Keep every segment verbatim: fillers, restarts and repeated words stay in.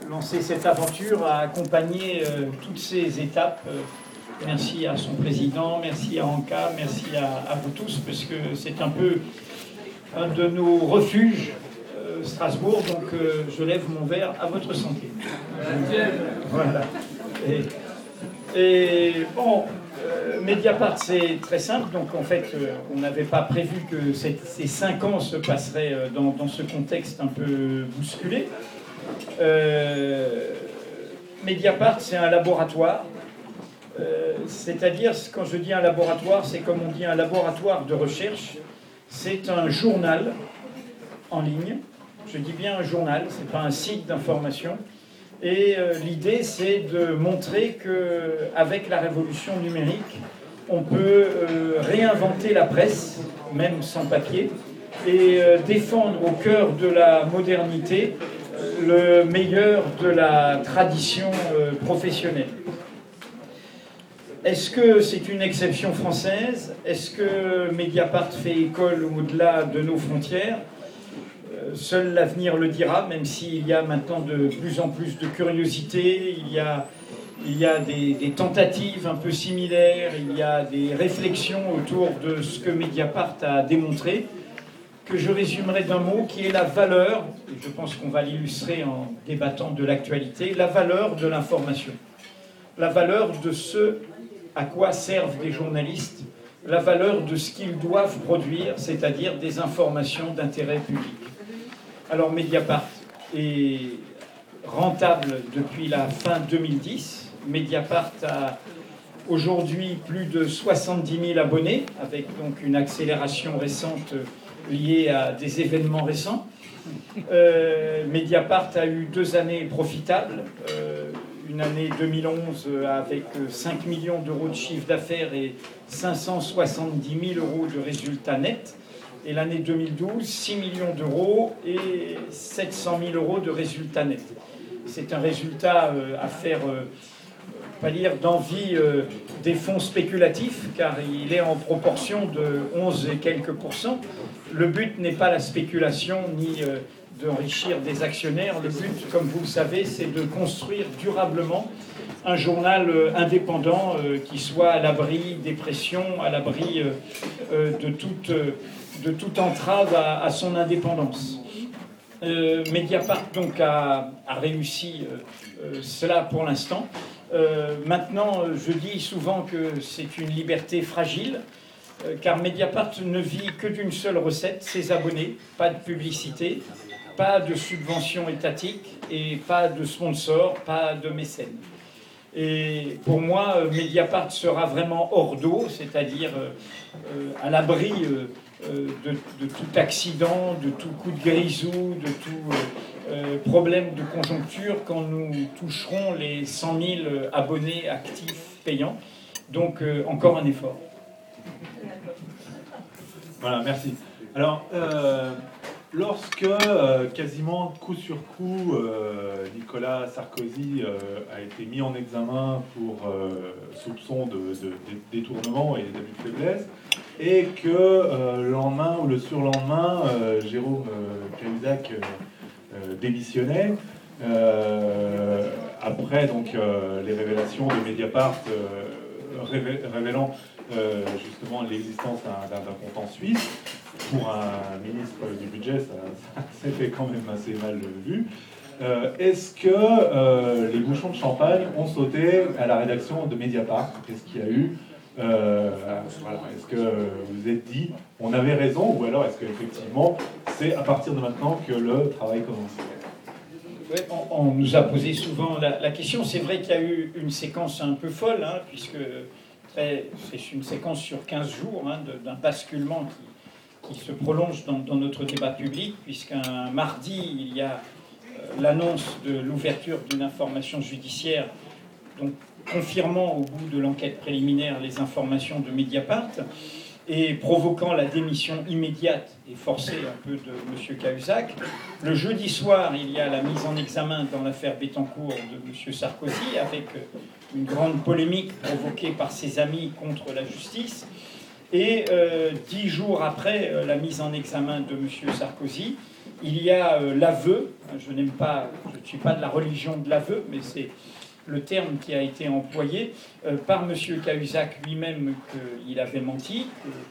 lancer cette aventure, à accompagner euh, toutes ces étapes. Euh, merci à son président, merci à Anka, merci à, à vous tous, parce que c'est un peu un de nos refuges, euh, Strasbourg, donc euh, je lève mon verre à votre santé. Voilà. Et, et bon, euh, Mediapart, c'est très simple, donc en fait, euh, on n'avait pas prévu que cette, ces cinq ans se passeraient euh, dans, dans ce contexte un peu bousculé. Euh, Mediapart, c'est un laboratoire. Euh, c'est-à-dire, quand je dis un laboratoire, c'est comme on dit un laboratoire de recherche. C'est un journal en ligne. Je dis bien un journal, ce n'est pas un site d'information. Et euh, l'idée, c'est de montrer qu'avec la révolution numérique, on peut euh, réinventer la presse, même sans papier, et euh, défendre au cœur de la modernité le meilleur de la tradition euh, professionnelle. Est-ce que c'est une exception française? Est-ce que Mediapart fait école au-delà de nos frontières? euh, Seul l'avenir le dira, même s'il y a maintenant de plus en plus de curiosité, il y a, il y a des, des tentatives un peu similaires, il y a des réflexions autour de ce que Mediapart a démontré, que je résumerai d'un mot qui est la valeur, et je pense qu'on va l'illustrer en débattant de l'actualité, la valeur de l'information. La valeur de ce à quoi servent les journalistes, la valeur de ce qu'ils doivent produire, c'est-à-dire des informations d'intérêt public. Alors Mediapart est rentable depuis la fin deux mille dix. Mediapart a aujourd'hui plus de soixante-dix mille abonnés, avec donc une accélération récente liée à des événements récents. Euh, Mediapart a eu deux années profitables, euh, une année deux mille onze avec cinq millions d'euros de chiffre d'affaires et cinq cent soixante-dix mille euros de résultats nets, et l'année deux mille douze, six millions d'euros et sept cent mille euros de résultats nets. C'est un résultat euh, à faire, euh, pas dire d'envie euh, des fonds spéculatifs, car il est en proportion de onze et quelques pourcents. Le but n'est pas la spéculation ni euh, d'enrichir des actionnaires. Le but, comme vous le savez, c'est de construire durablement un journal euh, indépendant euh, qui soit à l'abri des pressions, à l'abri euh, euh, de, toute, euh, de toute entrave à, à son indépendance. Euh, Mediapart donc a, a réussi euh, euh, cela pour l'instant. Euh, maintenant, je dis souvent que c'est une liberté fragile, euh, car Mediapart ne vit que d'une seule recette, ses abonnés, pas de publicité, pas de subvention étatique et pas de sponsor, pas de mécène. Et pour moi, Mediapart sera vraiment hors d'eau, c'est-à-dire euh, euh, à l'abri euh, de, de tout accident, de tout coup de grisou, de tout euh, euh, problème de conjoncture quand nous toucherons les cent mille abonnés actifs payants. Donc euh, encore un effort. Voilà, merci. Alors, euh, lorsque euh, quasiment coup sur coup, euh, Nicolas Sarkozy euh, a été mis en examen pour euh, soupçon de, de, de détournement et d'abus de faiblesse, et que euh, le lendemain ou le surlendemain, euh, Jérôme euh, Cahuzac euh, démissionnait, euh, après donc, euh, les révélations de Mediapart euh, révé révélant euh, justement l'existence d'un compte en Suisse. Pour un ministre du budget, ça, ça s'est fait quand même assez mal vu. Euh, Est-ce que euh, les bouchons de champagne ont sauté à la rédaction de Mediapart? Qu'est-ce qu'il y a eu? euh, voilà. Est-ce que vous vous êtes dit on avait raison, ou alors est-ce qu'effectivement c'est à partir de maintenant que le travail commence? Ouais, on, on nous a posé souvent la, la question. C'est vrai qu'il y a eu une séquence un peu folle, hein, puisque c'est une séquence sur quinze jours hein, d'un basculement qui, qui se prolonge dans, dans notre débat public, puisqu'un mardi, il y a euh, l'annonce de l'ouverture d'une information judiciaire, donc confirmant au bout de l'enquête préliminaire les informations de Mediapart et provoquant la démission immédiate et forcée un peu de M. Cahuzac. Le jeudi soir, il y a la mise en examen dans l'affaire Bettencourt de M. Sarkozy, avec une grande polémique provoquée par ses amis contre la justice. Et euh, dix jours après euh, la mise en examen de M. Sarkozy, il y a euh, l'aveu. Je n'aime pas, je ne suis pas de la religion de l'aveu, mais c'est le terme qui a été employé euh, par M. Cahuzac lui-même qu'il avait menti,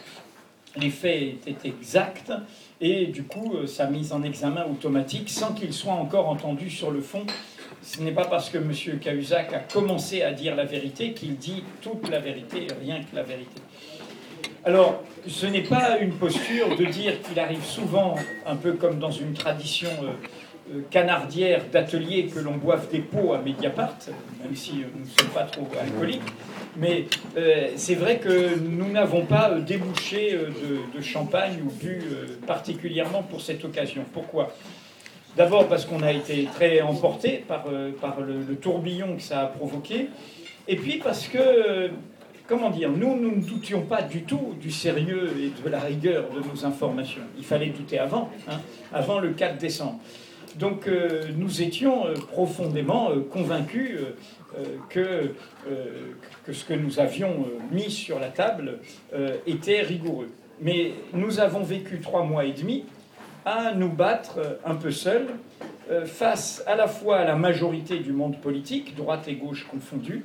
que les faits étaient exacts, et du coup euh, sa mise en examen automatique sans qu'il soit encore entendu sur le fond. Ce n'est pas parce que M. Cahuzac a commencé à dire la vérité qu'il dit toute la vérité, rien que la vérité. Alors, ce n'est pas une posture de dire qu'il arrive souvent, un peu comme dans une tradition euh, euh, canardière d'atelier, que l'on boive des pots à Mediapart, même si euh, nous ne sommes pas trop alcooliques, mais euh, c'est vrai que nous n'avons pas euh, débouché euh, de, de champagne ou bu euh, particulièrement pour cette occasion. Pourquoi ? D'abord parce qu'on a été très emporté par, euh, par le, le tourbillon que ça a provoqué, et puis parce que... Euh, Comment dire, nous, nous ne doutions pas du tout du sérieux et de la rigueur de nos informations. Il fallait douter avant, hein, avant le quatre décembre. Donc euh, nous étions euh, profondément euh, convaincus euh, que, euh, que ce que nous avions euh, mis sur la table euh, était rigoureux. Mais nous avons vécu trois mois et demi à nous battre euh, un peu seuls euh, face à la fois à la majorité du monde politique, droite et gauche confondues,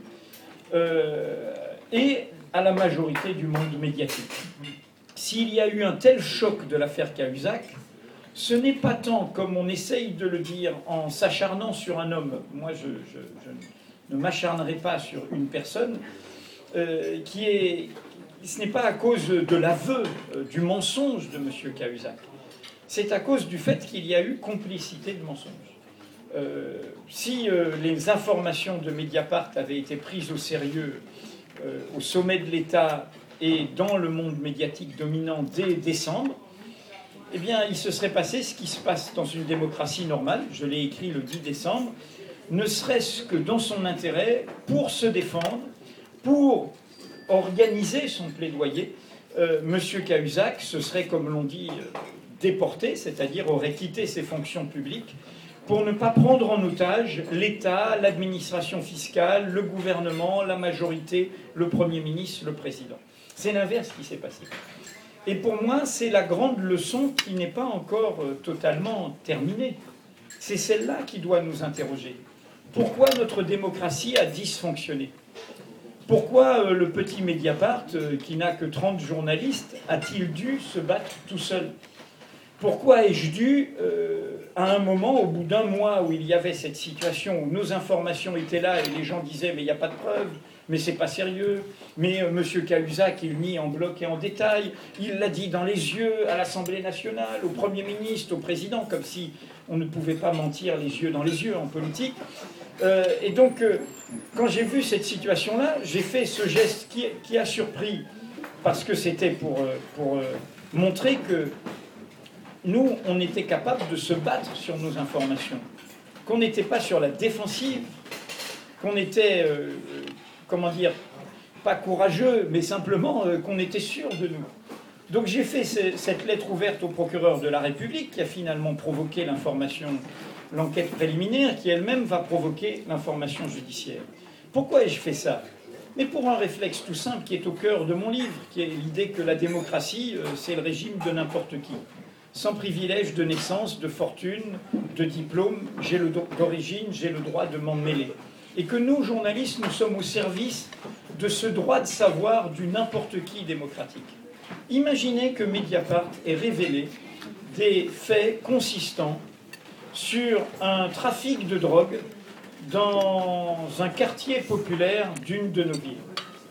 euh, et à la majorité du monde médiatique. S'il y a eu un tel choc de l'affaire Cahuzac, ce n'est pas tant, comme on essaye de le dire, en s'acharnant sur un homme. Moi, je, je, je ne m'acharnerai pas sur une personne, euh, qui est... Ce n'est pas à cause de l'aveu, euh, du mensonge de M. Cahuzac. C'est à cause du fait qu'il y a eu complicité de mensonge. Euh, si euh, les informations de Mediapart avaient été prises au sérieux euh, au sommet de l'État et dans le monde médiatique dominant dès décembre, eh bien, il se serait passé ce qui se passe dans une démocratie normale, je l'ai écrit le dix décembre, ne serait-ce que dans son intérêt, pour se défendre, pour organiser son plaidoyer, euh, M. Cahuzac se serait, comme l'on dit, euh, déporté, c'est-à-dire aurait quitté ses fonctions publiques, pour ne pas prendre en otage l'État, l'administration fiscale, le gouvernement, la majorité, le Premier ministre, le Président. C'est l'inverse qui s'est passé. Et pour moi, c'est la grande leçon qui n'est pas encore euh, totalement terminée. C'est celle-là qui doit nous interroger. Pourquoi notre démocratie a dysfonctionné ? Pourquoi euh, le petit Mediapart, euh, qui n'a que trente journalistes, a-t-il dû se battre tout seul ? Pourquoi ai-je dû, euh, à un moment, au bout d'un mois où il y avait cette situation, où nos informations étaient là et les gens disaient « mais il n'y a pas de preuves, mais c'est pas sérieux, mais euh, M. Cahuzac, il nie en bloc et en détail, il l'a dit dans les yeux à l'Assemblée nationale, au Premier ministre, au Président, comme si on ne pouvait pas mentir les yeux dans les yeux en politique. Euh, et donc, euh, quand j'ai vu cette situation-là, j'ai fait ce geste qui, qui a surpris, parce que c'était pour, euh, pour euh, montrer que nous, on était capable de se battre sur nos informations, qu'on n'était pas sur la défensive, qu'on était, euh, comment dire, pas courageux, mais simplement euh, qu'on était sûr de nous. Donc j'ai fait ce, cette lettre ouverte au procureur de la République qui a finalement provoqué l'information, l'enquête préliminaire, qui elle-même va provoquer l'information judiciaire. Pourquoi ai-je fait ça ? Mais pour un réflexe tout simple qui est au cœur de mon livre, qui est l'idée que la démocratie, euh, c'est le régime de n'importe qui. Sans privilège de naissance, de fortune, de diplôme, j'ai le d'origine, j'ai le droit de m'en mêler. Et que nous, journalistes, nous sommes au service de ce droit de savoir du n'importe qui démocratique. Imaginez que Mediapart ait révélé des faits consistants sur un trafic de drogue dans un quartier populaire d'une de nos villes,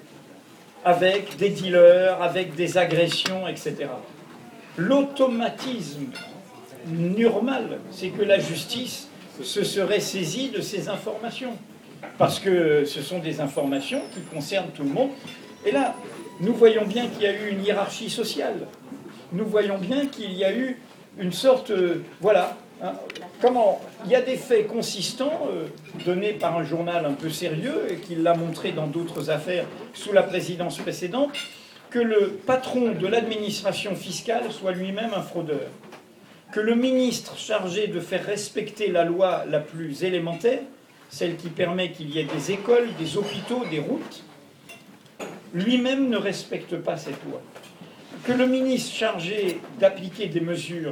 avec des dealers, avec des agressions, et cetera. L'automatisme normal, c'est que la justice se serait saisie de ces informations, parce que ce sont des informations qui concernent tout le monde. Et là, nous voyons bien qu'il y a eu une hiérarchie sociale. Nous voyons bien qu'il y a eu une sorte... Euh, voilà. Hein, comment il y a des faits consistants euh, donnés par un journal un peu sérieux, et qui l'a montré dans d'autres affaires sous la présidence précédente, que le patron de l'administration fiscale soit lui-même un fraudeur, que le ministre chargé de faire respecter la loi la plus élémentaire, celle qui permet qu'il y ait des écoles, des hôpitaux, des routes, lui-même ne respecte pas cette loi, que le ministre chargé d'appliquer des mesures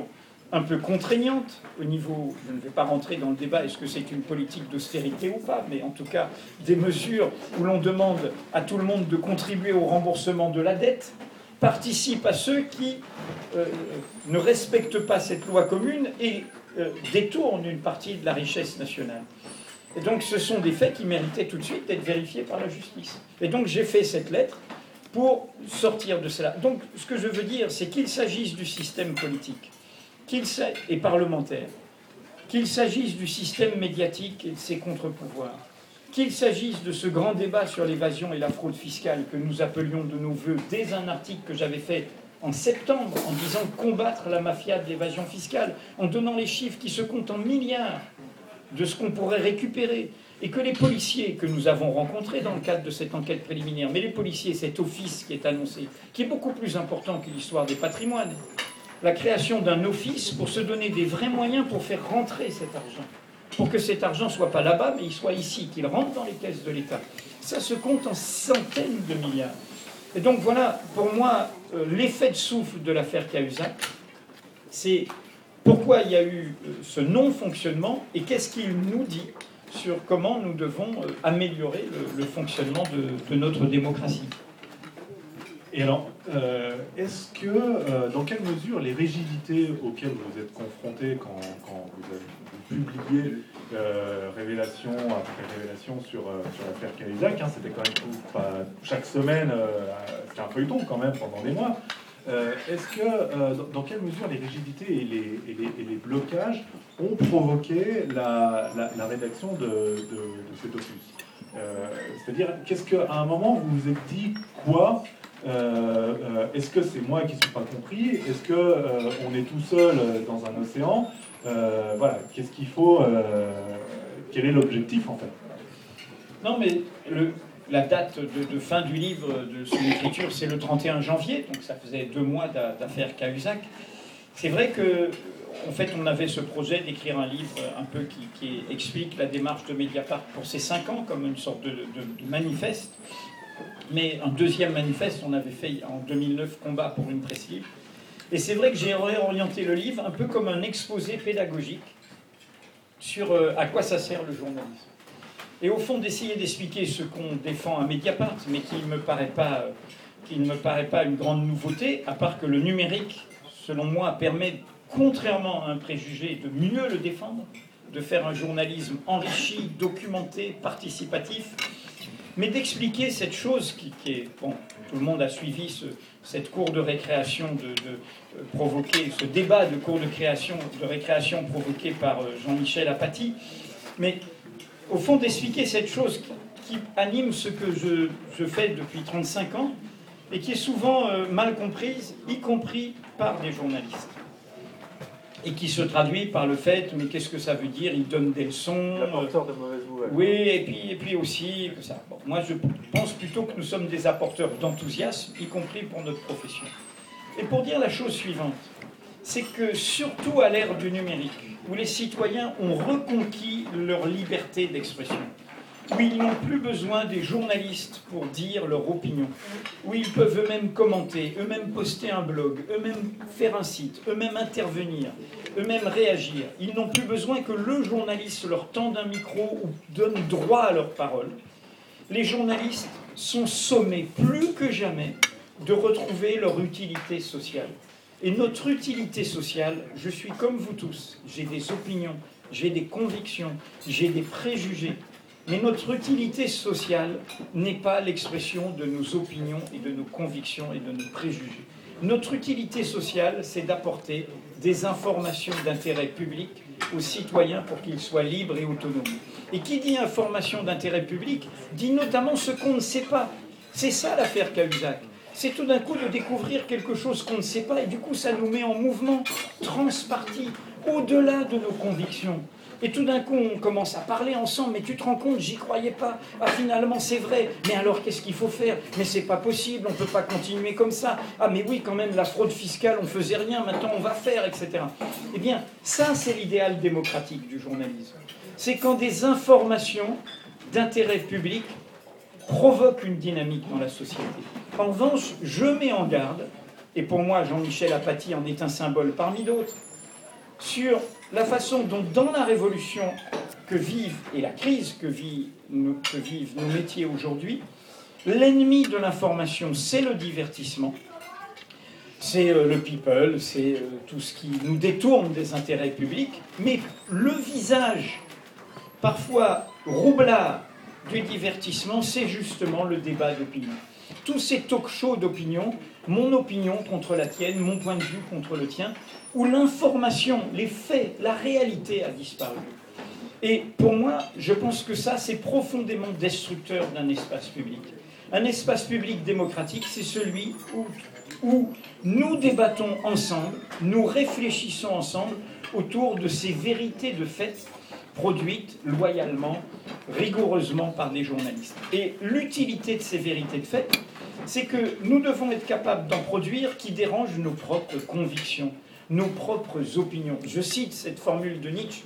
un peu contraignante au niveau, je ne vais pas rentrer dans le débat, est-ce que c'est une politique d'austérité ou pas, mais en tout cas des mesures où l'on demande à tout le monde de contribuer au remboursement de la dette, participent à ceux qui euh, ne respectent pas cette loi commune et euh, détournent une partie de la richesse nationale. Et donc ce sont des faits qui méritaient tout de suite d'être vérifiés par la justice. Et donc j'ai fait cette lettre pour sortir de cela. Donc ce que je veux dire, c'est qu'il s'agisse du système politique qu'il et parlementaire, qu'il s'agisse du système médiatique et de ses contre-pouvoirs, qu'il s'agisse de ce grand débat sur l'évasion et la fraude fiscale que nous appelions de nos voeux dès un article que j'avais fait en septembre en disant combattre la mafia de l'évasion fiscale, en donnant les chiffres qui se comptent en milliards de ce qu'on pourrait récupérer, et que les policiers que nous avons rencontrés dans le cadre de cette enquête préliminaire, mais les policiers, cet office qui est annoncé, qui est beaucoup plus important que l'histoire des patrimoines, la création d'un office pour se donner des vrais moyens pour faire rentrer cet argent, pour que cet argent ne soit pas là-bas, mais il soit ici, qu'il rentre dans les caisses de l'État. Ça se compte en centaines de milliards. Et donc voilà, pour moi, euh, l'effet de souffle de l'affaire Cahuzac, c'est pourquoi il y a eu euh, ce non-fonctionnement et qu'est-ce qu'il nous dit sur comment nous devons euh, améliorer le, le fonctionnement de, de notre démocratie. Et alors, euh, est-ce que, euh, dans quelle mesure les rigidités auxquelles vous êtes confrontés quand, quand vous, avez, vous publiez euh, révélation après révélation sur, euh, sur l'affaire Cahuzac, hein, c'était quand même tout, pas, chaque semaine, euh, c'était un feuilleton quand même pendant des mois, euh, est-ce que, euh, dans, dans quelle mesure les rigidités et les, et les, et les blocages ont provoqué la, la, la rédaction de, de, de cet opus euh, C'est-à-dire, qu'est-ce qu'à un moment vous vous êtes dit quoi Euh, euh, est-ce que c'est moi qui ne suis pas compris? Est-ce qu'on euh, est tout seul dans un océan? euh, Voilà, qu'est-ce qu'il faut euh, Quel est l'objectif en fait? Non, mais le, la date de, de fin du livre, de son écriture, c'est le trente et un janvier, donc ça faisait deux mois d'affaire Cahuzac. C'est vrai que, en fait, on avait ce projet d'écrire un livre un peu qui, qui explique la démarche de Mediapart pour ces cinq ans, comme une sorte de, de, de manifeste. Mais un deuxième manifeste, on avait fait en deux mille neuf Combat pour une presse libre. Et c'est vrai que j'ai réorienté le livre un peu comme un exposé pédagogique sur euh, à quoi ça sert le journalisme. Et au fond, d'essayer d'expliquer ce qu'on défend à Mediapart, mais qui ne me paraît pas, euh, qui ne me paraît pas une grande nouveauté, à part que le numérique, selon moi, permet, contrairement à un préjugé, de mieux le défendre, de faire un journalisme enrichi, documenté, participatif, mais d'expliquer cette chose qui, qui est... Bon, tout le monde a suivi ce, cette cour de récréation, de, de euh, provoquer ce débat de cour de, création, de récréation provoqué par euh, Jean-Michel Apathy, mais au fond d'expliquer cette chose qui, qui anime ce que je, je fais depuis trente-cinq ans et qui est souvent euh, mal comprise, y compris par des journalistes. Et qui se traduit par le fait, mais qu'est-ce que ça veut dire? Il donne des leçons. L'apporteur de mauvaises nouvelles. Oui, et puis, et puis aussi que ça. Bon, moi, je pense plutôt que nous sommes des apporteurs d'enthousiasme, y compris pour notre profession. Et pour dire la chose suivante, c'est que surtout à l'ère du numérique, où les citoyens ont reconquis leur liberté d'expression, où ils n'ont plus besoin des journalistes pour dire leur opinion, où ils peuvent eux-mêmes commenter, eux-mêmes poster un blog, eux-mêmes faire un site, eux-mêmes intervenir, eux-mêmes réagir. Ils n'ont plus besoin que le journaliste leur tende un micro ou donne droit à leur parole. Les journalistes sont sommés plus que jamais de retrouver leur utilité sociale. Et notre utilité sociale, je suis comme vous tous, j'ai des opinions, j'ai des convictions, j'ai des préjugés. Mais notre utilité sociale n'est pas l'expression de nos opinions et de nos convictions et de nos préjugés. Notre utilité sociale, c'est d'apporter des informations d'intérêt public aux citoyens pour qu'ils soient libres et autonomes. Et qui dit information d'intérêt public, dit notamment ce qu'on ne sait pas. C'est ça l'affaire Cahuzac. C'est tout d'un coup de découvrir quelque chose qu'on ne sait pas, et du coup ça nous met en mouvement transparti, au-delà de nos convictions. Et tout d'un coup, on commence à parler ensemble, mais tu te rends compte, j'y croyais pas. Ah, finalement, c'est vrai. Mais alors, qu'est-ce qu'il faut faire? Mais c'est pas possible, on peut pas continuer comme ça. Ah, mais oui, quand même, la fraude fiscale, on faisait rien, maintenant on va faire, et cetera. Eh bien, ça, c'est l'idéal démocratique du journalisme. C'est quand des informations d'intérêt public provoquent une dynamique dans la société. En revanche, je mets en garde, et pour moi, Jean-Michel Apathy en est un symbole parmi d'autres, sur la façon dont, dans la révolution que vivent, et la crise que, vit, que vivent nos métiers aujourd'hui, l'ennemi de l'information, c'est le divertissement, c'est euh, le people, c'est euh, tout ce qui nous détourne des intérêts publics, mais le visage, parfois roublard, du divertissement, c'est justement le débat d'opinion. Tous ces talk-shows d'opinion, mon opinion contre la tienne, mon point de vue contre le tien, où l'information, les faits, la réalité a disparu. Et pour moi, je pense que ça, c'est profondément destructeur d'un espace public. Un espace public démocratique, c'est celui où, où nous débattons ensemble, nous réfléchissons ensemble autour de ces vérités de fait produites loyalement, rigoureusement par des journalistes. Et l'utilité de ces vérités de fait, c'est que nous devons être capables d'en produire qui dérangent nos propres convictions, nos propres opinions. Je cite cette formule de Nietzsche,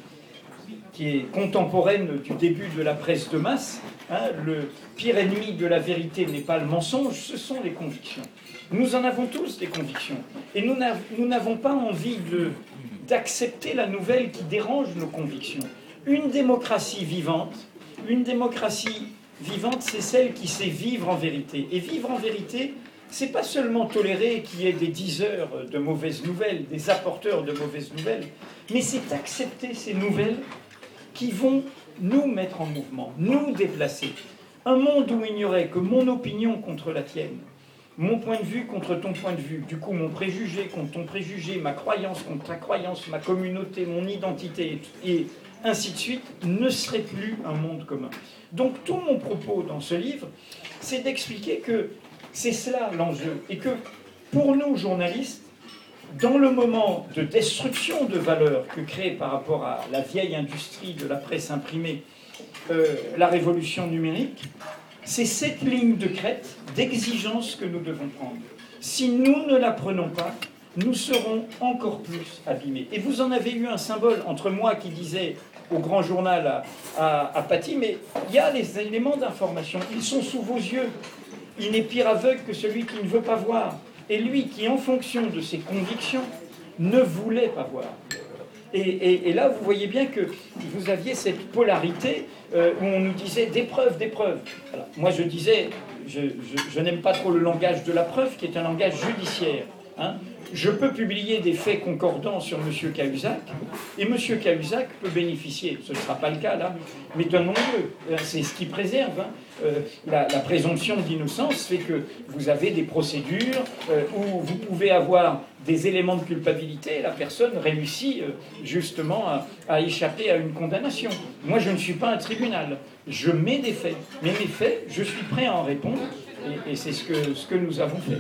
qui est contemporaine du début de la presse de masse, hein, le pire ennemi de la vérité n'est pas le mensonge, ce sont les convictions. Nous en avons tous des convictions, et nous n'avons pas envie de, d'accepter la nouvelle qui dérange nos convictions. Une démocratie vivante, une démocratie vivante, c'est celle qui sait vivre en vérité. Et vivre en vérité, c'est pas seulement tolérer qu'il y ait des diseurs de mauvaises nouvelles, des apporteurs de mauvaises nouvelles, mais c'est accepter ces nouvelles qui vont nous mettre en mouvement, nous déplacer. Un monde où il n'y aurait que mon opinion contre la tienne, mon point de vue contre ton point de vue, du coup mon préjugé contre ton préjugé, ma croyance contre ta croyance, ma communauté, mon identité, et ainsi de suite, ne serait plus un monde commun. Donc tout mon propos dans ce livre, c'est d'expliquer que c'est cela l'enjeu, et que pour nous, journalistes, dans le moment de destruction de valeurs que crée par rapport à la vieille industrie de la presse imprimée, euh, la révolution numérique, c'est cette ligne de crête d'exigence que nous devons prendre. Si nous ne la prenons pas, nous serons encore plus abîmés. Et vous en avez eu un symbole entre moi qui disais au grand journal à, à, à Paty, mais il y a les éléments d'information, ils sont sous vos yeux. Il n'est pire aveugle que celui qui ne veut pas voir. Et lui qui, en fonction de ses convictions, ne voulait pas voir. Et, et, et là, vous voyez bien que vous aviez cette polarité euh, où on nous disait des preuves, des preuves. Alors, moi, je disais, je, je, je n'aime pas trop le langage de la preuve, qui est un langage judiciaire. Hein. Je peux publier des faits concordants sur M. Cahuzac, et M. Cahuzac peut bénéficier, ce ne sera pas le cas là, mais donnons-le, c'est ce qui préserve. Hein. Euh, la, la présomption d'innocence fait que vous avez des procédures euh, où vous pouvez avoir des éléments de culpabilité et la personne réussit euh, justement à, à échapper à une condamnation. Moi, je ne suis pas un tribunal, je mets des faits, mais mes faits, je suis prêt à en répondre, et, et c'est ce que, ce que nous avons fait.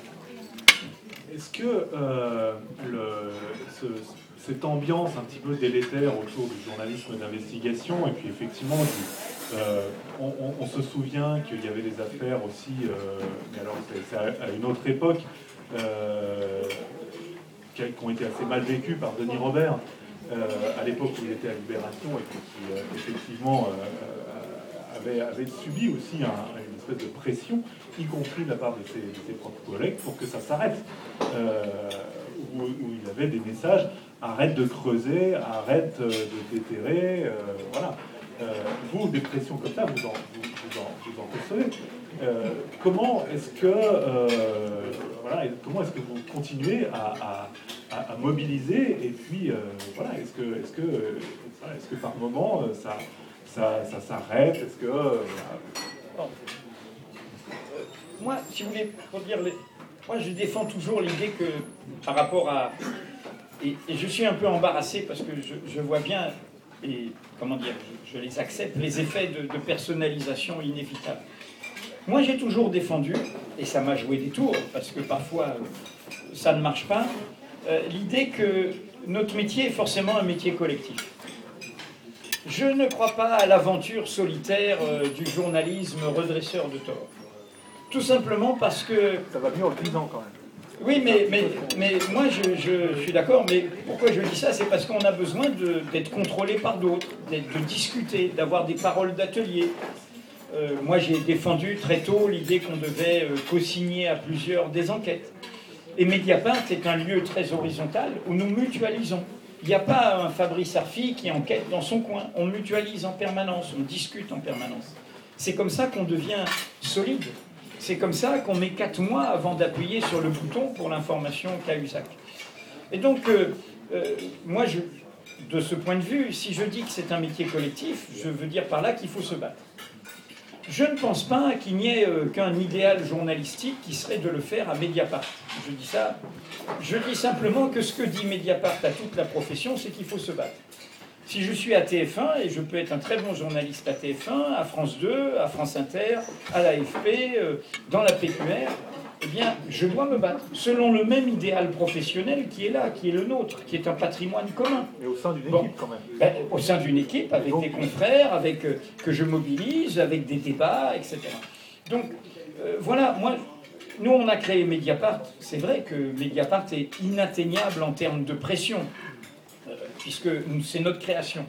Est-ce que euh, le, ce, cette ambiance un petit peu délétère autour du journalisme d'investigation, et puis effectivement, euh, on, on, on se souvient qu'il y avait des affaires aussi, euh, mais alors c'est à, à une autre époque, euh, qui, qui ont été assez mal vécues par Denis Robert, euh, à l'époque où il était à Libération, et qui euh, effectivement euh, avait, avait subi aussi un, une espèce de pression, y compris de la part de ses, de ses propres collègues, pour que ça s'arrête. Euh, où, où il avait des messages, arrête de creuser, arrête de déterrer, euh, voilà. Euh, vous, des pressions comme ça, vous en, vous, vous en, vous en recevez. Euh, comment est-ce que, euh, voilà, comment est-ce que vous continuez à, à, à mobiliser, et puis, euh, voilà, est-ce que, est-ce que, est-ce que par moment ça, ça, ça s'arrête, est-ce que... Euh, bon. Moi, si vous voulez, pour dire, les... moi je défends toujours l'idée que par rapport à... Et, et je suis un peu embarrassé parce que je, je vois bien, et comment dire, je, je les accepte, les effets de, de personnalisation inévitables. Moi j'ai toujours défendu, et ça m'a joué des tours, parce que parfois ça ne marche pas, euh, l'idée que notre métier est forcément un métier collectif. Je ne crois pas à l'aventure solitaire euh, du journalisme redresseur de tort. Tout simplement parce que... Ça va mieux en le disant quand même. Oui, mais, mais, mais moi je, je, je suis d'accord, mais pourquoi je dis ça? C'est parce qu'on a besoin d'être contrôlé par d'autres, de discuter, d'avoir des paroles d'atelier. Euh, moi j'ai défendu très tôt l'idée qu'on devait euh, co-signer à plusieurs des enquêtes. Et Mediapart est un lieu très horizontal où nous mutualisons. Il n'y a pas un Fabrice Arfi qui enquête dans son coin. On mutualise en permanence, on discute en permanence. C'est comme ça qu'on devient solide. C'est comme ça qu'on met quatre mois avant d'appuyer sur le bouton pour l'information Cahuzac. Et donc, euh, euh, moi, je, de ce point de vue, si je dis que c'est un métier collectif, je veux dire par là qu'il faut se battre. Je ne pense pas qu'il n'y ait euh, qu'un idéal journalistique qui serait de le faire à Mediapart. Je dis ça. Je dis simplement que ce que dit Mediapart à toute la profession, c'est qu'il faut se battre. Si je suis à T F un, et je peux être un très bon journaliste à T F un, à France deux, à France Inter, à l'A F P, euh, dans la P Q R, eh bien, je dois me battre, selon le même idéal professionnel qui est là, qui est le nôtre, qui est un patrimoine commun. Mais au sein d'une équipe, bon, quand même. Ben, au sein d'une équipe, avec Donc, des confrères, avec, euh, que je mobilise, avec des débats, et cetera. Donc, euh, voilà, moi, nous, on a créé Mediapart. C'est vrai que Mediapart est inatteignable en termes de pression, euh, puisque c'est notre création.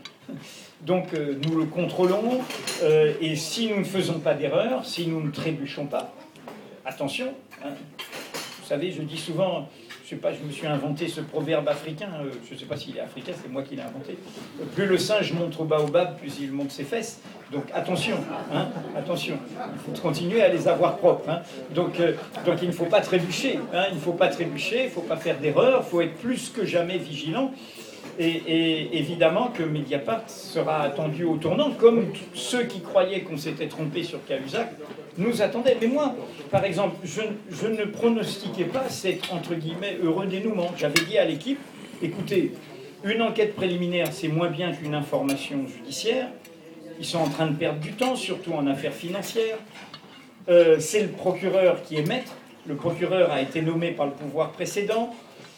Donc, euh, nous le contrôlons, euh, et si nous ne faisons pas d'erreur, si nous ne trébuchons pas, attention, hein. Vous savez, je dis souvent, je sais pas, je me suis inventé ce proverbe africain, euh, je ne sais pas s'il est africain, c'est moi qui l'ai inventé. Plus le singe montre au baobab, plus il monte ses fesses. Donc attention, hein, attention, il faut continuer à les avoir propres. Hein. Donc, euh, donc il ne faut pas trébucher, hein, il ne faut pas trébucher, il ne faut pas faire d'erreur, il faut être plus que jamais vigilant. Et, et évidemment que Mediapart sera attendu au tournant, comme ceux qui croyaient qu'on s'était trompé sur Cahuzac nous attendaient. Mais moi, par exemple, je, je ne pronostiquais pas cet, entre guillemets, heureux dénouement. J'avais dit à l'équipe, écoutez, une enquête préliminaire, c'est moins bien qu'une information judiciaire. Ils sont en train de perdre du temps, surtout en affaires financières. Euh, c'est le procureur qui est maître. Le procureur a été nommé par le pouvoir précédent.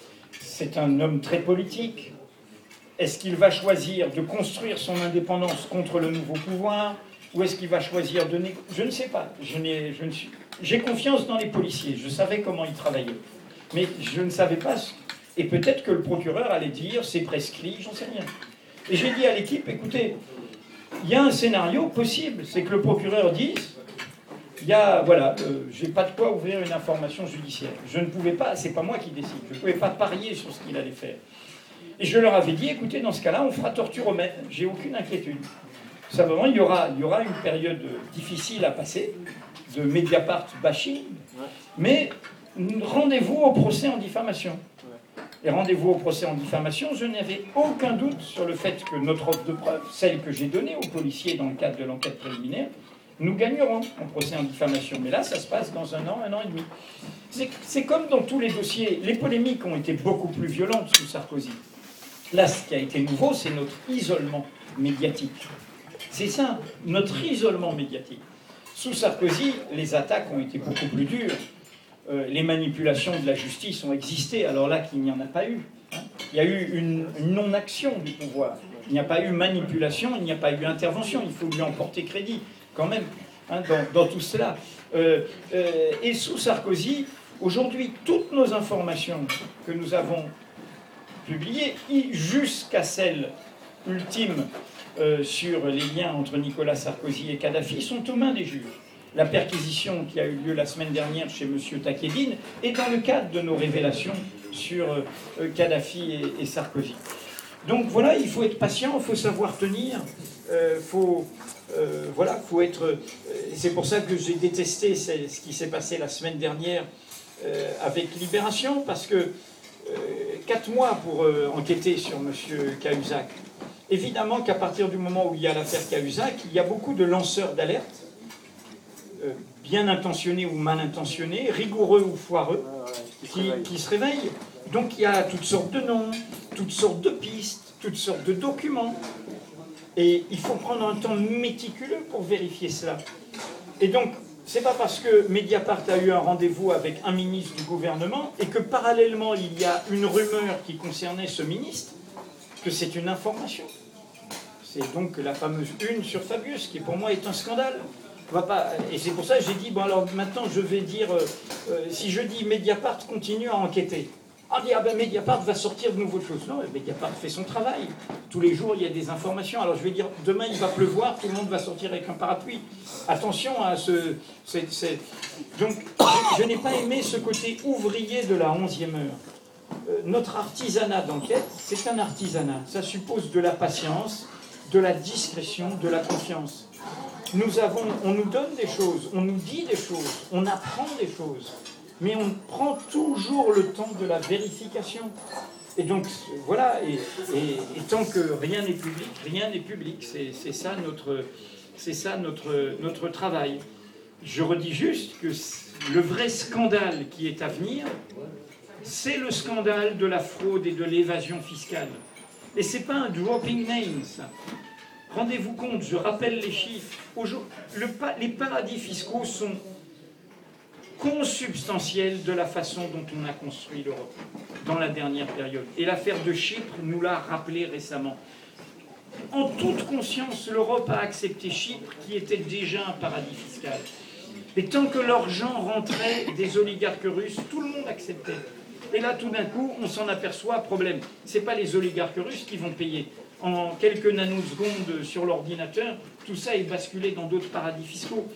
C'est un homme très politique. Est-ce qu'il va choisir de construire son indépendance contre le nouveau pouvoir, ou est-ce qu'il va choisir de négocier? Je ne sais pas. Je n'ai, je ne suis... J'ai confiance dans les policiers. Je savais comment ils travaillaient. Mais je ne savais pas... Et peut-être que le procureur allait dire c'est prescrit, j'en sais rien. Et j'ai dit à l'équipe, écoutez, il y a un scénario possible, c'est que le procureur dise il y a, voilà, euh, j'ai pas de quoi ouvrir une information judiciaire. Je ne pouvais pas, c'est pas moi qui décide, je ne pouvais pas parier sur ce qu'il allait faire. Et je leur avais dit, écoutez, dans ce cas-là, on fera torture humaine, j'ai aucune inquiétude. Simplement, il y aura, il y aura une période difficile à passer, de Mediapart bashing, mais rendez-vous au procès en diffamation. Et rendez-vous au procès en diffamation, je n'avais aucun doute sur le fait que notre offre de preuve, celle que j'ai donnée aux policiers dans le cadre de l'enquête préliminaire, nous gagnerons en procès en diffamation. Mais là, ça se passe dans un an, un an et demi. C'est, c'est comme dans tous les dossiers. Les polémiques ont été beaucoup plus violentes sous Sarkozy. Là, ce qui a été nouveau, c'est notre isolement médiatique. C'est ça, notre isolement médiatique. Sous Sarkozy, les attaques ont été beaucoup plus dures. Euh, les manipulations de la justice ont existé, alors là qu'il n'y en a pas eu. Hein. Il y a eu une, une non-action du pouvoir. Il n'y a pas eu manipulation, il n'y a pas eu intervention. Il faut lui en porter crédit, quand même, hein, dans, dans tout cela. Euh, euh, et sous Sarkozy, aujourd'hui, toutes nos informations que nous avons publiées, jusqu'à celle ultime euh, sur les liens entre Nicolas Sarkozy et Kadhafi, sont aux mains des juges. La perquisition qui a eu lieu la semaine dernière chez M. Takedine est dans le cadre de nos révélations sur euh, Kadhafi et, et Sarkozy. Donc voilà, il faut être patient, il faut savoir tenir, euh, faut, euh, voilà, faut être... Euh, c'est pour ça que j'ai détesté ce qui s'est passé la semaine dernière euh, avec Libération, parce que euh, quatre mois pour euh, enquêter sur M. Cahuzac. Évidemment qu'à partir du moment où il y a l'affaire Cahuzac, il y a beaucoup de lanceurs d'alerte, bien intentionnés ou mal intentionnés, rigoureux ou foireux, qui, qui se réveillent. Donc il y a toutes sortes de noms, toutes sortes de pistes, toutes sortes de documents. Et il faut prendre un temps méticuleux pour vérifier cela. Et donc, c'est pas parce que Mediapart a eu un rendez-vous avec un ministre du gouvernement et que parallèlement il y a une rumeur qui concernait ce ministre que c'est une information. C'est donc la fameuse une sur Fabius, qui pour moi est un scandale. Va pas, et c'est pour ça que j'ai dit, bon alors maintenant je vais dire, euh, euh, si je dis Mediapart continue à enquêter, on dit, ah ben Mediapart va sortir de nouvelles choses. Non, Mediapart fait son travail. Tous les jours il y a des informations. Alors je vais dire, demain il va pleuvoir, tout le monde va sortir avec un parapluie. Attention à ce... c'est, c'est... Donc je, je n'ai pas aimé ce côté ouvrier de la onzième heure. euh, notre artisanat d'enquête, c'est un artisanat. Ça suppose de la patience, de la discrétion, de la confiance. Nous avons, on nous donne des choses, on nous dit des choses, on apprend des choses, mais on prend toujours le temps de la vérification. Et donc, voilà, et, et, et tant que rien n'est public, rien n'est public. C'est ça, notre, ça notre, notre travail. Je redis juste que le vrai scandale qui est à venir, c'est le scandale de la fraude et de l'évasion fiscale. Et ce n'est pas un dropping name, ça. Rendez-vous compte, je rappelle les chiffres. Le, les paradis fiscaux sont consubstantiels de la façon dont on a construit l'Europe dans la dernière période. Et l'affaire de Chypre nous l'a rappelé récemment. En toute conscience, l'Europe a accepté Chypre, qui était déjà un paradis fiscal. Et tant que l'argent rentrait des oligarques russes, tout le monde acceptait. Et là, tout d'un coup, on s'en aperçoit, problème. Ce n'est pas les oligarques russes qui vont payer. En quelques nanosecondes sur l'ordinateur, tout ça est basculé dans d'autres paradis fiscaux.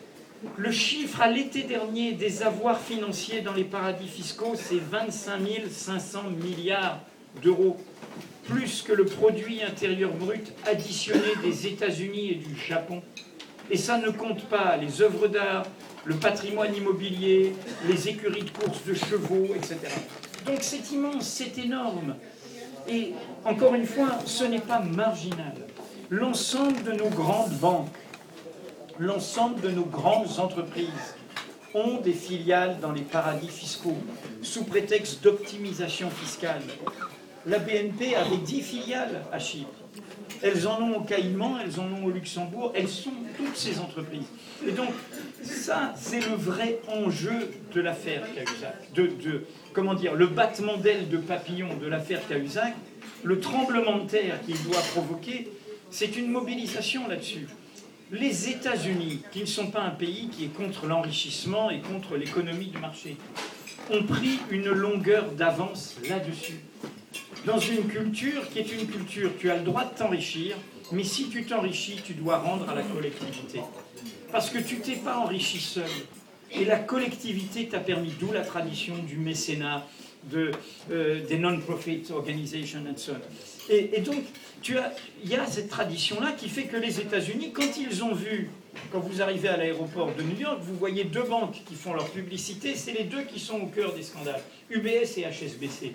Le chiffre à l'été dernier des avoirs financiers dans les paradis fiscaux, c'est vingt-cinq mille cinq cents milliards d'euros, plus que le produit intérieur brut additionné des États-Unis et du Japon. Et ça ne compte pas les œuvres d'art, le patrimoine immobilier, les écuries de course de chevaux, et cetera. Donc c'est immense, c'est énorme. Et encore une fois, ce n'est pas marginal. L'ensemble de nos grandes banques, l'ensemble de nos grandes entreprises ont des filiales dans les paradis fiscaux, sous prétexte d'optimisation fiscale. La B N P avait dix filiales à Chypre. Elles en ont au Caïman, elles en ont au Luxembourg, elles sont toutes ces entreprises. Et donc, ça, c'est le vrai enjeu de l'affaire Cahuzac. De, de, comment dire, le battement d'ailes de papillon de l'affaire Cahuzac, le tremblement de terre qu'il doit provoquer, c'est une mobilisation là-dessus. Les États-Unis, qui ne sont pas un pays qui est contre l'enrichissement et contre l'économie du marché, ont pris une longueur d'avance là-dessus. Dans une culture qui est une culture, tu as le droit de t'enrichir, mais si tu t'enrichis, tu dois rendre à la collectivité. Parce que tu t'es pas enrichi seul. Et la collectivité t'a permis, d'où la tradition du mécénat, de, euh, des non-profit organizations, et cetera. Et, et donc, tu as, il y a cette tradition-là qui fait que les États-Unis, quand ils ont vu, quand vous arrivez à l'aéroport de New York, vous voyez deux banques qui font leur publicité, c'est les deux qui sont au cœur des scandales, U B S et H S B C.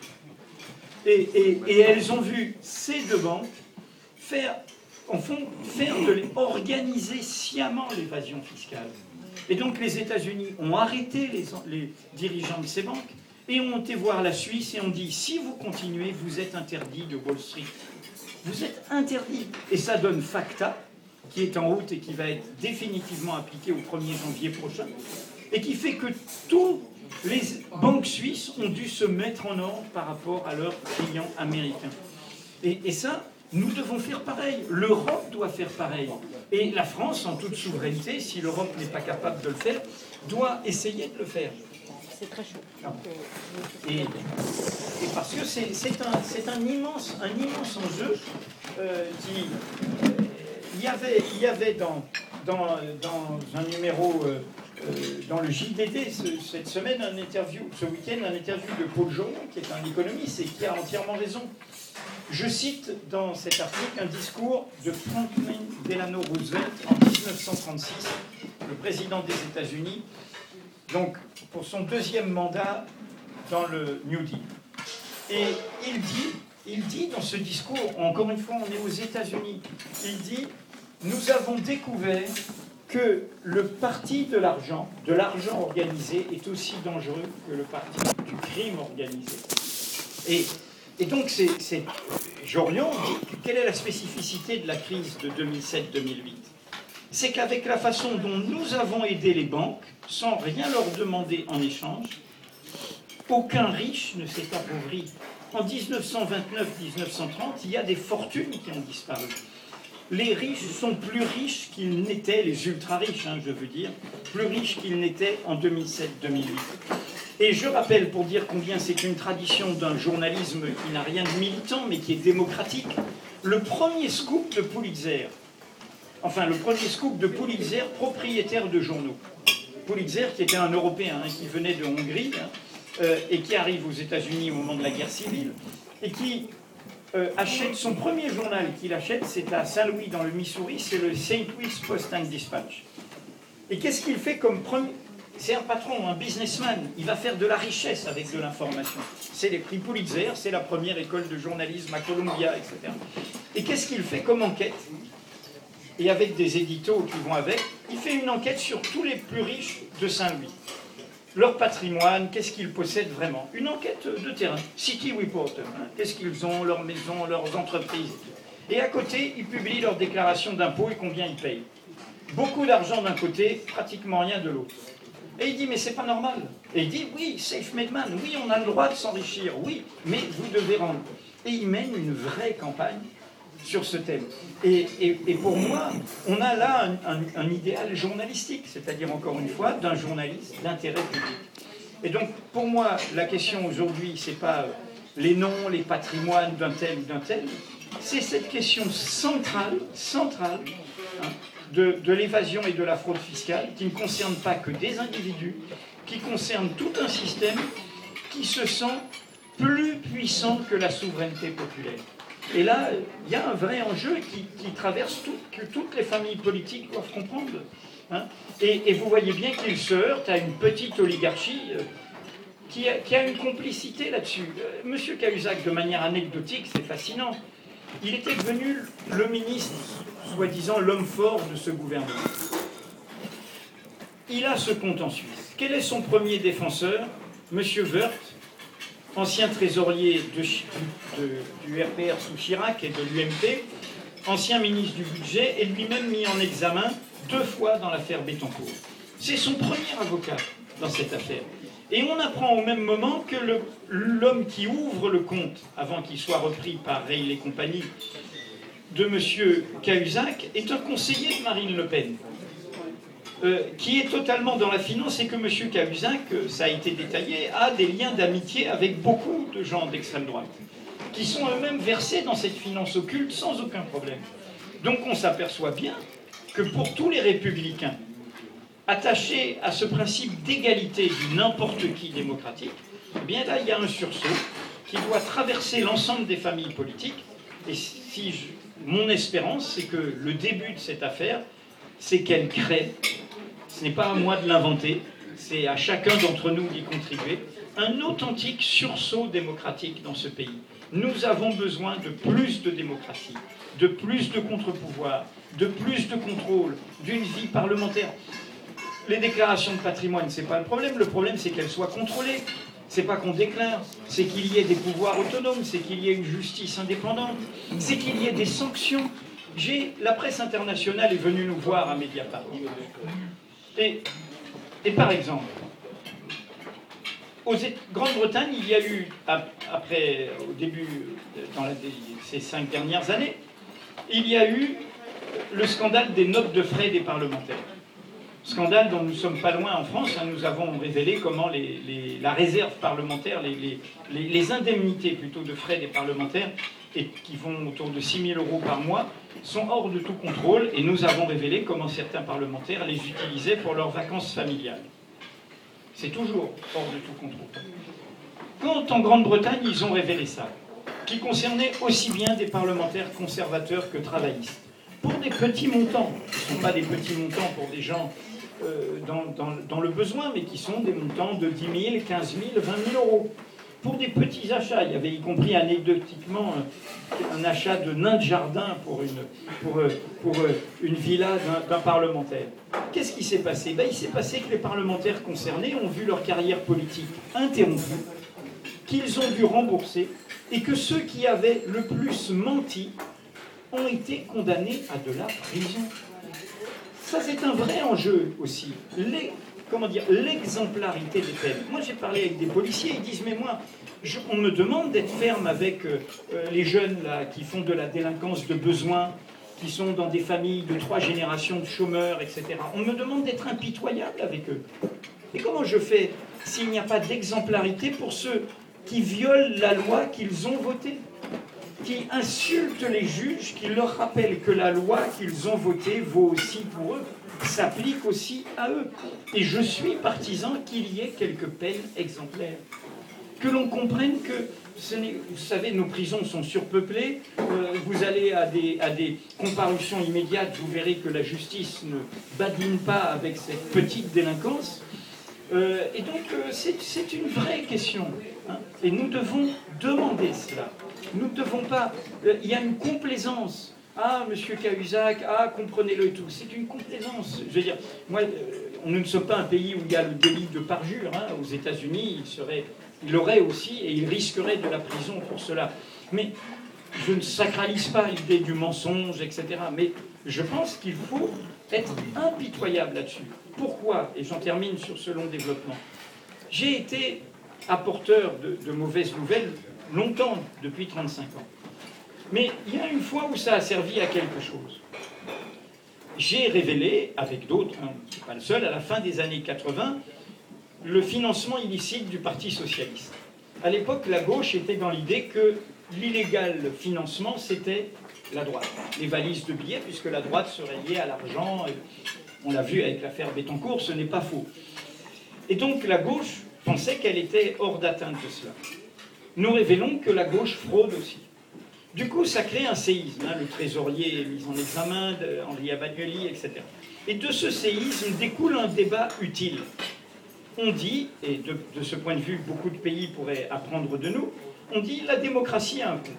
Et, et, et elles ont vu ces deux banques faire, en fond, faire de, organiser sciemment l'évasion fiscale. Et donc les États-Unis ont arrêté les, les dirigeants de ces banques et ont été voir la Suisse et ont dit, si vous continuez, vous êtes interdit de Wall Street. Vous êtes interdit. Et ça donne FACTA, qui est en route et qui va être définitivement appliqué au premier janvier prochain, et qui fait que tous les banques suisses ont dû se mettre en ordre par rapport à leurs clients américains. Et, et ça, nous devons faire pareil. L'Europe doit faire pareil. Et la France, en toute souveraineté, si l'Europe n'est pas capable de le faire, doit essayer de le faire. C'est très chaud. Et, et parce que c'est un, un, immense, un immense enjeu euh, qui... Euh, il y avait, il y avait dans, dans, dans un numéro, euh, euh, dans le J D D, ce, cette semaine, un interview, ce week-end, un interview de Paul Joly, qui est un économiste et qui a entièrement raison. Je cite dans cet article un discours de Franklin Delano Roosevelt en mille neuf cent trente-six, le président des États-Unis, donc pour son deuxième mandat dans le New Deal. Et il dit, il dit dans ce discours, encore une fois on est aux États-Unis, il dit « Nous avons découvert que le parti de l'argent, de l'argent organisé, est aussi dangereux que le parti du crime organisé. » Et, et donc, c'est, Jorion dit, quelle est la spécificité de la crise de deux mille sept deux mille huit? C'est qu'avec la façon dont nous avons aidé les banques, sans rien leur demander en échange, aucun riche ne s'est appauvri. En mille neuf cent vingt-neuf mille neuf cent trente, il y a des fortunes qui ont disparu. Les riches sont plus riches qu'ils n'étaient, les ultra-riches, hein, je veux dire, plus riches qu'ils n'étaient en deux mille sept deux mille huit. Et je rappelle, pour dire combien c'est une tradition d'un journalisme qui n'a rien de militant, mais qui est démocratique, le premier scoop de Pulitzer, enfin le premier scoop de Pulitzer, propriétaire de journaux. Pulitzer, qui était un Européen, hein, qui venait de Hongrie, hein, euh, et qui arrive aux États-Unis au moment de la guerre civile, et qui euh, achète son premier journal qu'il achète, c'est à Saint-Louis dans le Missouri, c'est le Saint Louis Post and Dispatch. Et qu'est-ce qu'il fait comme premier? C'est un patron, un businessman, il va faire de la richesse avec de l'information. C'est les prix Pulitzer, c'est la première école de journalisme à Columbia, et cetera. Et qu'est-ce qu'il fait comme enquête? Et avec des éditos qui vont avec, il fait une enquête sur tous les plus riches de Saint-Louis. Leur patrimoine, qu'est-ce qu'ils possèdent vraiment? Une enquête de terrain, City Reporter, hein, qu'est-ce qu'ils ont, leurs maisons, leurs entreprises. Et à côté, ils publient leur déclaration d'impôts et combien ils payent. Beaucoup d'argent d'un côté, pratiquement rien de l'autre. Et il dit, mais c'est pas normal. Et il dit, oui, safe made man, oui, on a le droit de s'enrichir, oui, mais vous devez rendre. Et il mène une vraie campagne sur ce thème. Et, et, et pour moi, on a là un, un, un idéal journalistique, c'est-à-dire, encore une fois, d'un journaliste d'intérêt public. Et donc, pour moi, la question aujourd'hui, c'est pas les noms, les patrimoines d'un tel ou d'un tel, c'est cette question centrale, centrale, hein, de, de l'évasion et de la fraude fiscale, qui ne concerne pas que des individus, qui concerne tout un système qui se sent plus puissant que la souveraineté populaire. Et là, il y a un vrai enjeu qui, qui traverse tout, que toutes les familles politiques doivent comprendre. Hein. Et, et vous voyez bien qu'il se heurte à une petite oligarchie euh, qui, a, qui a une complicité là-dessus. Euh, Monsieur Cahuzac, de manière anecdotique, c'est fascinant, il était devenu le ministre, soi-disant l'homme fort de ce gouvernement. Il a ce compte en Suisse. Quel est son premier défenseur? Monsieur Woerth, ancien trésorier de, de, du R P R sous Chirac et de l'U M P, ancien ministre du Budget, et lui-même mis en examen deux fois dans l'affaire Bettencourt. C'est son premier avocat dans cette affaire. Et on apprend au même moment que l'homme qui ouvre le compte, avant qu'il soit repris par Reil et compagnie, de M. Cahuzac, est un conseiller de Marine Le Pen. Euh, qui est totalement dans la finance, et que M. Cahuzac, ça a été détaillé, a des liens d'amitié avec beaucoup de gens d'extrême droite, qui sont eux-mêmes versés dans cette finance occulte sans aucun problème. Donc on s'aperçoit bien que pour tous les républicains, attachés à ce principe d'égalité du n'importe qui démocratique, eh bien là il y a un sursaut qui doit traverser l'ensemble des familles politiques, et si je, mon espérance, c'est que le début de cette affaire, c'est qu'elle crée, ce n'est pas à moi de l'inventer, c'est à chacun d'entre nous d'y contribuer, un authentique sursaut démocratique dans ce pays. Nous avons besoin de plus de démocratie, de plus de contre-pouvoir, de plus de contrôle, d'une vie parlementaire. Les déclarations de patrimoine, ce n'est pas le problème, le problème c'est qu'elles soient contrôlées. C'est pas qu'on déclare, c'est qu'il y ait des pouvoirs autonomes, c'est qu'il y ait une justice indépendante, c'est qu'il y ait des sanctions. La presse internationale est venue nous voir à Mediapart. Et, et par exemple, aux Grande-Bretagne, il y a eu, après, au début, dans la, ces cinq dernières années, il y a eu le scandale des notes de frais des parlementaires. Scandale dont nous ne sommes pas loin en France. Hein, nous avons révélé comment les, les, la réserve parlementaire, les, les, les, les indemnités plutôt de frais des parlementaires, et qui vont autour de six mille euros par mois, sont hors de tout contrôle, et nous avons révélé comment certains parlementaires les utilisaient pour leurs vacances familiales. C'est toujours hors de tout contrôle. Quand en Grande-Bretagne, ils ont révélé ça, qui concernait aussi bien des parlementaires conservateurs que travaillistes, pour des petits montants, ce ne sont pas des petits montants pour des gens euh, dans, dans, dans le besoin, mais qui sont des montants de dix mille, quinze mille, vingt mille euros. Pour des petits achats, il y avait y compris anecdotiquement un achat de nains de jardin pour une, pour, pour une villa d'un parlementaire. Qu'est-ce qui s'est passé? Ben, il s'est passé que les parlementaires concernés ont vu leur carrière politique interrompue, qu'ils ont dû rembourser, et que ceux qui avaient le plus menti ont été condamnés à de la prison. Ça, c'est un vrai enjeu aussi. Les, comment dire, l'exemplarité des peines. Moi, j'ai parlé avec des policiers, ils disent, mais moi, je, on me demande d'être ferme avec euh, les jeunes là, qui font de la délinquance de besoin, qui sont dans des familles de trois générations de chômeurs, et cetera. On me demande d'être impitoyable avec eux. Et comment je fais s'il n'y a pas d'exemplarité pour ceux qui violent la loi qu'ils ont votée, qui insultent les juges, qui leur rappellent que la loi qu'ils ont votée vaut aussi pour eux, s'applique aussi à eux. Et je suis partisan qu'il y ait quelques peines exemplaires. que l'on comprenne que, ce n'est, vous savez, nos prisons sont surpeuplées, euh, vous allez à des, à des comparutions immédiates, vous verrez que la justice ne badine pas avec cette petite délinquance. Euh, et donc, euh, c'est une vraie question. Hein, et nous devons demander cela. Nous ne devons pas... Euh, il y a une complaisance. Ah, monsieur Cahuzac, ah, comprenez-le et tout. C'est une complaisance. Je veux dire, moi, euh, nous ne sommes pas un pays où il y a le délit de parjure. Hein. Aux États-Unis, il serait, il aurait aussi, et il risquerait de la prison pour cela. Mais je ne sacralise pas l'idée du mensonge, et cetera. Mais je pense qu'il faut être impitoyable là-dessus. Pourquoi? Et j'en termine sur ce long développement. J'ai été apporteur de, de mauvaises nouvelles longtemps, depuis trente-cinq ans. Mais il y a une fois où ça a servi à quelque chose. J'ai révélé, avec d'autres, hein, je ne suis pas le seul, à la fin des années quatre-vingt, le financement illicite du Parti socialiste. À l'époque, la gauche était dans l'idée que l'illégal financement, c'était la droite. Les valises de billets, puisque la droite serait liée à l'argent. On l'a vu avec l'affaire Bettencourt, ce n'est pas faux. Et donc la gauche pensait qu'elle était hors d'atteinte de cela. Nous révélons que la gauche fraude aussi. Du coup, ça crée un séisme. Hein, le trésorier est mis en examen, de Henri Abagnoli, et cetera. Et de ce séisme découle un débat utile. On dit, et de, de ce point de vue, beaucoup de pays pourraient apprendre de nous, on dit la démocratie a un coût.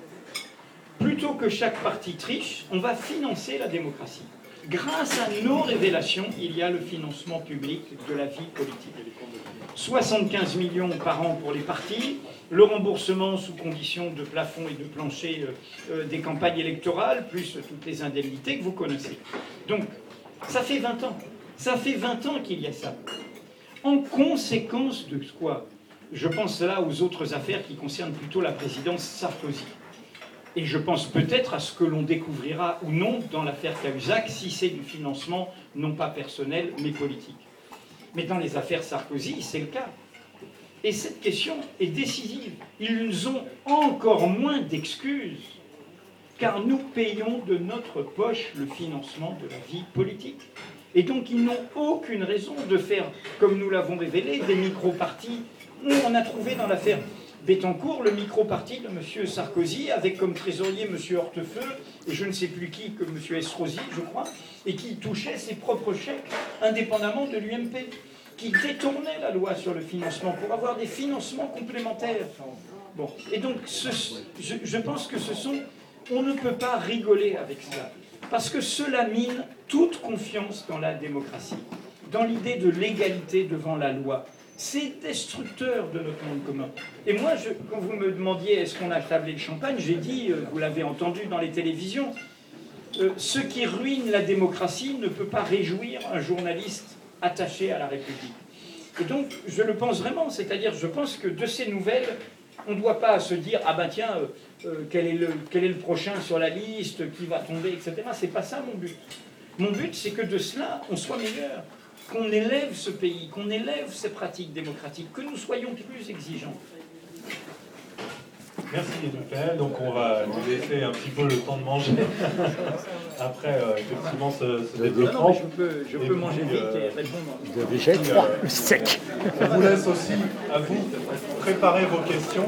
Plutôt que chaque parti triche, on va financer la démocratie. Grâce à nos révélations, il y a le financement public de la vie politique. soixante-quinze millions par an pour les partis, le remboursement sous condition de plafond et de plancher euh, euh, des campagnes électorales, plus toutes les indemnités que vous connaissez. Donc, ça fait vingt ans. Ça fait vingt ans qu'il y a ça. En conséquence de quoi? Je pense là aux autres affaires qui concernent plutôt la présidence Sarkozy. Et je pense peut-être à ce que l'on découvrira ou non dans l'affaire Cahuzac, si c'est du financement non pas personnel, mais politique. Mais dans les affaires Sarkozy, c'est le cas. Et cette question est décisive. Ils ont encore moins d'excuses, car nous payons de notre poche le financement de la vie politique. Et donc ils n'ont aucune raison de faire, comme nous l'avons révélé, des micro-partis. On a trouvé dans l'affaire Bettencourt le micro-parti de M. Sarkozy, avec comme trésorier M. Hortefeux, et je ne sais plus qui que M. Estrosi, je crois, et qui touchait ses propres chèques, indépendamment de l'U M P, qui détournait la loi sur le financement pour avoir des financements complémentaires. Bon. Et donc, ce, je, je pense que ce sont... On ne peut pas rigoler avec cela, parce que cela mine toute confiance dans la démocratie, dans l'idée de l'égalité devant la loi. C'est destructeur de notre monde commun. Et moi, je, quand vous me demandiez est-ce qu'on a tablé le champagne, j'ai dit, euh, vous l'avez entendu dans les télévisions, euh, ce qui ruine la démocratie ne peut pas réjouir un journaliste attaché à la République. Et donc, je le pense vraiment, c'est-à-dire, je pense que de ces nouvelles, on ne doit pas se dire, ah ben tiens, euh, euh, quel est le, quel est le prochain sur la liste, qui va tomber, et cetera. C'est pas ça mon but. Mon but, c'est que de cela, on soit meilleur. Qu'on élève ce pays, qu'on élève ces pratiques démocratiques, que nous soyons plus exigeants. Merci Edouard. Donc on va nous laisser un petit peu le temps de manger après euh, effectivement ce, ce développement. Non, non, je peux, je peux manger vite euh, et répondre. Vous avez déjà froid, sec. On vous laisse aussi à vous préparer vos questions.